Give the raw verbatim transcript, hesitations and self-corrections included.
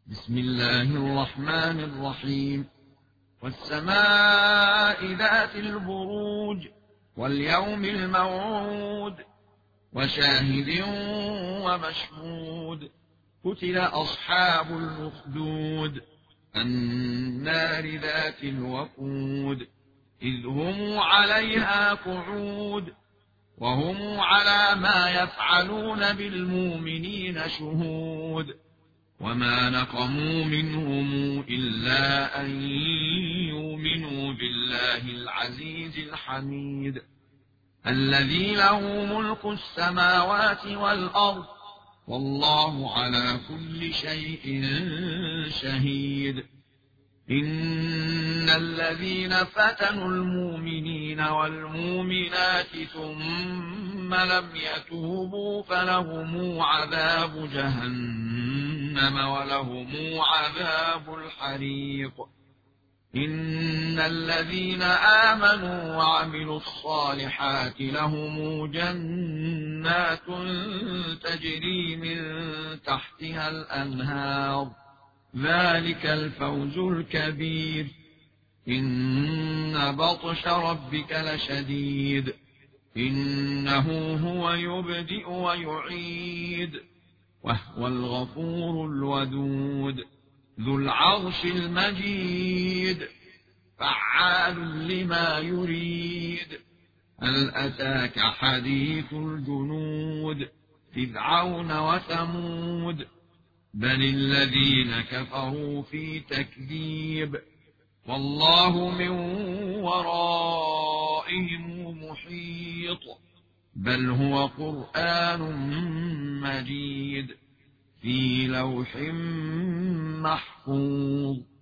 بسم الله الرحمن الرحيم. والسماء ذات البروج واليوم الموعود وشاهد ومشهود. قتل أصحاب الأخدود النار ذات الوقود إذ هم عليها قعود وهم على ما يفعلون بالمؤمنين شهود. وما نقموا منهم إلا أن يؤمنوا بالله العزيز الحميد الذي له ملك السماوات والأرض والله على كل شيء شهيد. إن الذين فتنوا المؤمنين والمؤمنات ثم لم يتوبوا فلهم عذاب جهنم ولهم عذاب الحريق. إن الذين آمنوا وعملوا الصالحات لهم جنات تجري من تحتها الأنهار ذلك الفوز الكبير. إن بطش ربك لشديد إنه هو يبدئ ويعيد وهو الغفور الودود ذو العرش المجيد فعال لما يريد. هل أتاك حديث الجنود فرعون وثمود بل الذين كفروا في تكذيب والله من ورائهم محيط. بل هو قرآن مجيد في لوح محفوظ.